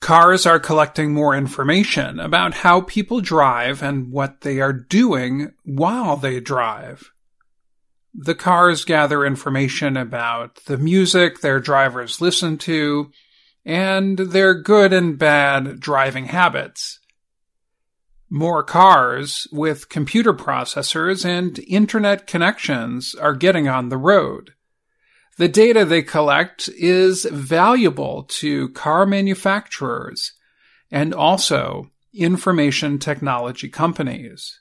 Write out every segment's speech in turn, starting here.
Cars are collecting more information about how people drive and what they are doing while they drive. The cars gather information about the music their drivers listen to and their good and bad driving habits. More cars with computer processors and internet connections are getting on the road. The data they collect is valuable to car manufacturers and also information technology companies.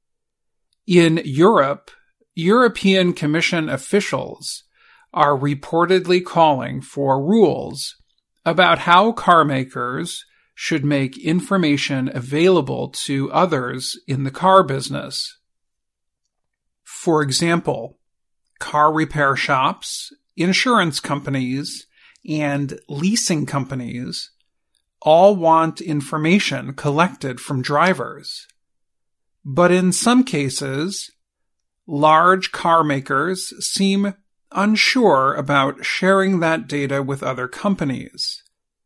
In Europe, European Commission officials are reportedly calling for rules about how car makers should make information available to others in the car business. For example, car repair shops, insurance companies, and leasing companies all want information collected from drivers. But in some cases, large car makers seem unsure about sharing that data with other companies.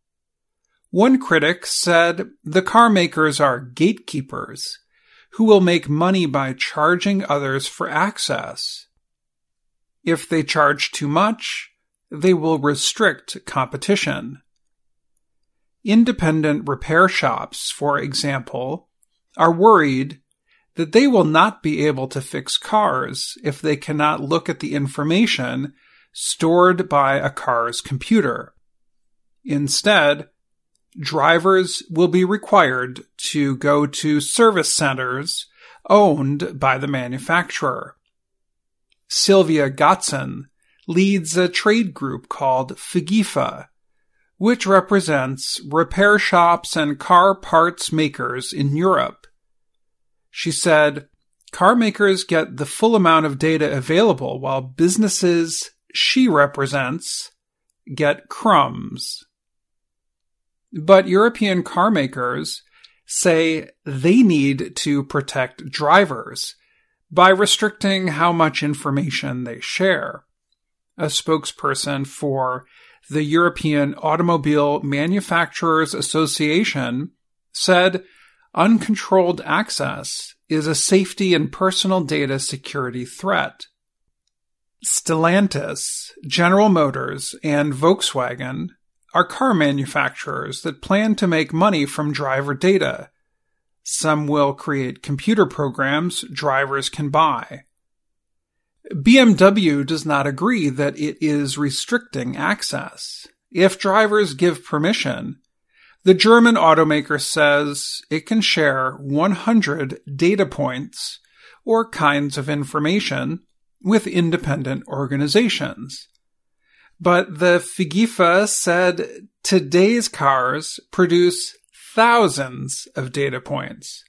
One critic said the car makers are gatekeepers who will make money by charging others for access. If they charge too much, they will restrict competition. Independent repair shops, for example, are worried that they will not be able to fix cars if they cannot look at the information stored by a car's computer. Instead, drivers will be required to go to service centers owned by the manufacturer. Sylvia Gotzen leads a trade group called FIGIFA, which represents repair shops and car parts makers in Europe. She said, car makers get the full amount of data available while businesses she represents get crumbs. But European car makers say they need to protect drivers by restricting how much information they share. A spokesperson for the European Automobile Manufacturers Association said uncontrolled access is a safety and personal data security threat. Stellantis, General Motors, and Volkswagen are car manufacturers that plan to make money from driver data. Some will create computer programs drivers can buy. BMW does not agree that it is restricting access. If drivers give permission, the German automaker says it can share 100 data points or kinds of information with independent organizations. But the FIGIFA said today's cars produce thousands of data points.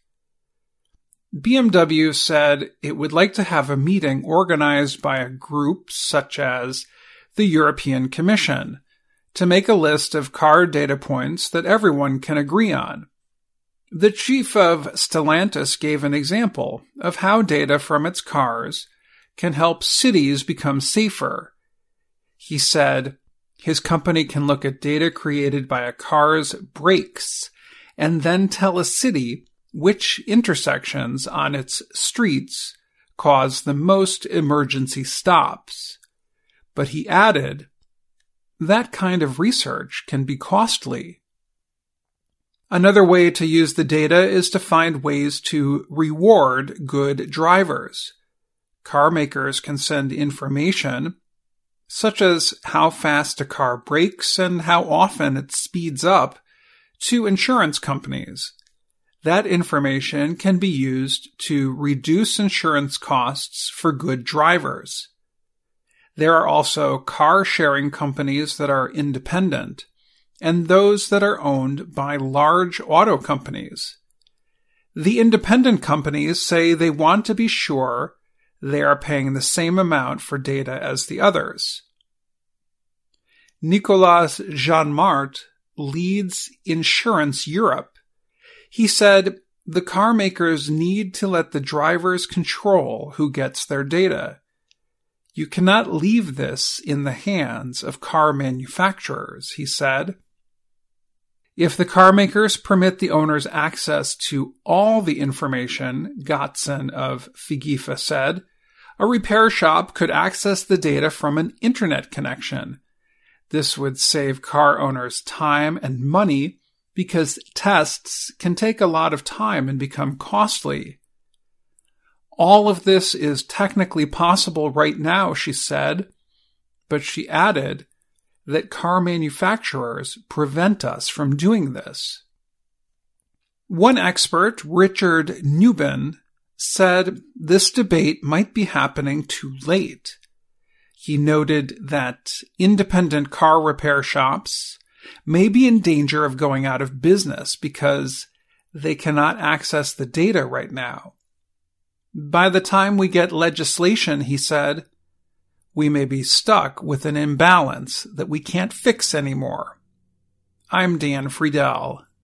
BMW said it would like to have a meeting organized by a group such as the European Commission to make a list of car data points that everyone can agree on. The chief of Stellantis gave an example of how data from its cars can help cities become safer. He said his company can look at data created by a car's brakes and then tell a city which intersections on its streets cause the most emergency stops. But he added, that kind of research can be costly. Another way to use the data is to find ways to reward good drivers. Car makers can send information such as how fast a car brakes and how often it speeds up, to insurance companies. That information can be used to reduce insurance costs for good drivers. There are also car-sharing companies that are independent, and those that are owned by large auto companies. The independent companies say they want to be sure they are paying the same amount for data as the others. Nicolas Jeanmart leads Insurance Europe. He said the car makers need to let the drivers control who gets their data. You cannot leave this in the hands of car manufacturers, he said. If the car makers permit the owners access to all the information, Gottson of Figifa said, a repair shop could access the data from an internet connection. This would save car owners time and money because tests can take a lot of time and become costly. All of this is technically possible right now, she said, but she added that car manufacturers prevent us from doing this. One expert, Richard Newbin, said this debate might be happening too late. He noted that independent car repair shops may be in danger of going out of business because they cannot access the data right now. By the time we get legislation, he said, we may be stuck with an imbalance that we can't fix anymore. I'm Dan Friedel.